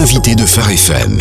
L'invité de Phare FM.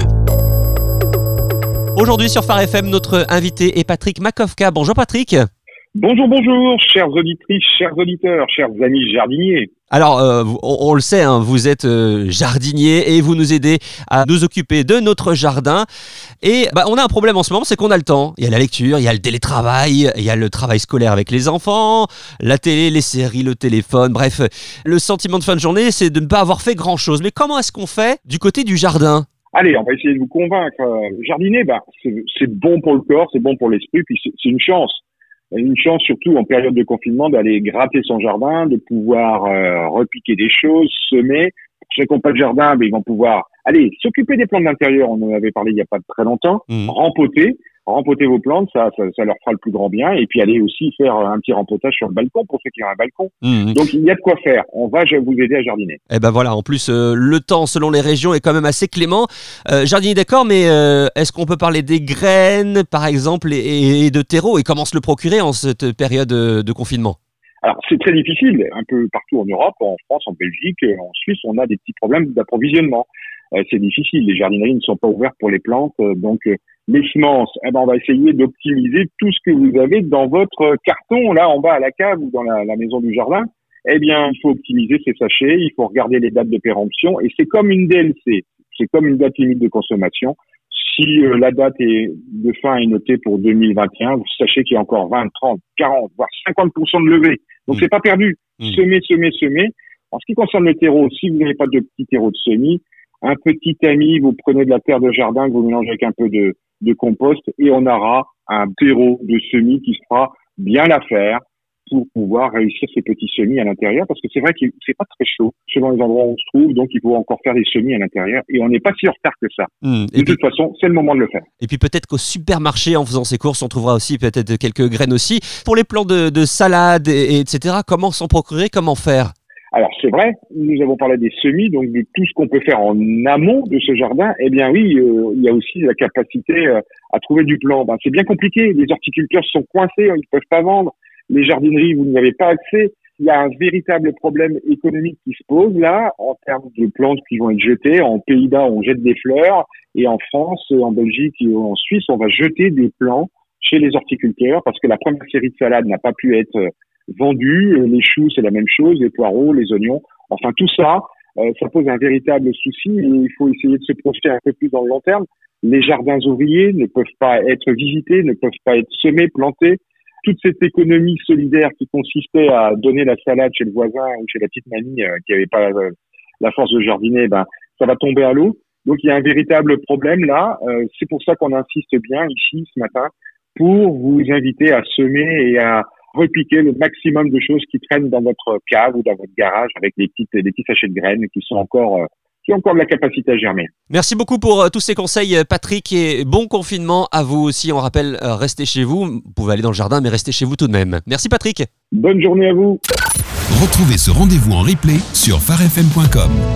Aujourd'hui sur Phare FM, notre invité est Patrick Makowka. Bonjour Patrick. Bonjour, chères auditrices, chers auditeurs, chers amis jardiniers. Alors, on le sait, hein, vous êtes jardinier et vous nous aidez à nous occuper de notre jardin. Et on a un problème en ce moment, c'est qu'on a le temps. Il y a la lecture, il y a le télétravail, il y a le travail scolaire avec les enfants, la télé, les séries, le téléphone, bref. Le sentiment de fin de journée, c'est de ne pas avoir fait grand-chose. Mais comment est-ce qu'on fait du côté du jardin ? Allez, on va essayer de vous convaincre. Jardiner, c'est bon pour le corps, c'est bon pour l'esprit, puis c'est une chance. Une chance surtout en période de confinement d'aller gratter son jardin, de pouvoir repiquer des choses, semer. Ceux qui n'ont pas de jardin, ils vont pouvoir s'occuper des plantes d'intérieur. On en avait parlé il n'y a pas très longtemps. Rempoter vos plantes, ça leur fera le plus grand bien. Et puis aller aussi faire un petit rempotage sur le balcon pour ceux qui ont un balcon. Donc il y a de quoi faire. Je vais vous aider à jardiner. Et voilà, en plus le temps selon les régions est quand même assez clément. Jardinier d'accord, mais est-ce qu'on peut parler des graines par exemple et de terreau et comment se le procurer en cette période de confinement ? Alors, c'est très difficile. Un peu partout en Europe, en France, en Belgique, en Suisse, on a des petits problèmes d'approvisionnement. C'est difficile. Les jardineries ne sont pas ouvertes pour les plantes. Donc, les semences, on va essayer d'optimiser tout ce que vous avez dans votre carton, là, en bas à la cave ou dans la maison du jardin. Il faut optimiser ces sachets. Il faut regarder les dates de péremption. Et c'est comme une DLC. C'est comme une date limite de consommation. Si la date de fin est notée pour 2021, vous sachez qu'il y a encore 20, 30, 40, voire 50% de levée. Donc, c'est pas perdu. Semer. En ce qui concerne le terreau, si vous n'avez pas de petit terreau de semis, un petit tamis, vous prenez de la terre de jardin que vous mélangez avec un peu de compost et on aura un terreau de semis qui fera bien l'affaire pour pouvoir réussir ces petits semis à l'intérieur, parce que c'est vrai que c'est pas très chaud selon les endroits où on se trouve, donc il faut encore faire des semis à l'intérieur et on n'est pas si en retard que ça. Toute façon, c'est le moment de le faire. Et puis peut-être qu'au supermarché, en faisant ses courses, on trouvera aussi peut-être quelques graines aussi. Pour les plants de salade, etc., comment s'en procurer, comment faire ? Alors c'est vrai, nous avons parlé des semis, donc de tout ce qu'on peut faire en amont de ce jardin. Il y a aussi la capacité à trouver du plan. C'est bien compliqué, les horticulteurs sont coincés, ils ne peuvent pas vendre. Les jardineries, vous n'y avez pas accès. Il y a un véritable problème économique qui se pose là, en termes de plantes qui vont être jetées. En Pays-Bas, on jette des fleurs. Et en France, en Belgique et en Suisse, on va jeter des plants chez les horticulteurs parce que la première série de salades n'a pas pu être vendue. Les choux, c'est la même chose. Les poireaux, les oignons. Enfin, tout ça, ça pose un véritable souci. Et il faut essayer de se projeter un peu plus dans le long terme. Les jardins ouvriers ne peuvent pas être visités, ne peuvent pas être semés, plantés. Toute cette économie solidaire qui consistait à donner la salade chez le voisin ou chez la petite mamie qui n'avait pas la force de jardiner, ça va tomber à l'eau. Donc il y a un véritable problème là. C'est pour ça qu'on insiste bien ici ce matin pour vous inviter à semer et à repiquer le maximum de choses qui traînent dans votre cave ou dans votre garage avec des petits sachets de graines qui ont encore de la capacité à germer. Merci beaucoup pour tous ces conseils, Patrick, et bon confinement à vous aussi. On rappelle, restez chez vous. Vous pouvez aller dans le jardin, mais restez chez vous tout de même. Merci, Patrick. Bonne journée à vous. Retrouvez ce rendez-vous en replay sur pharefm.com.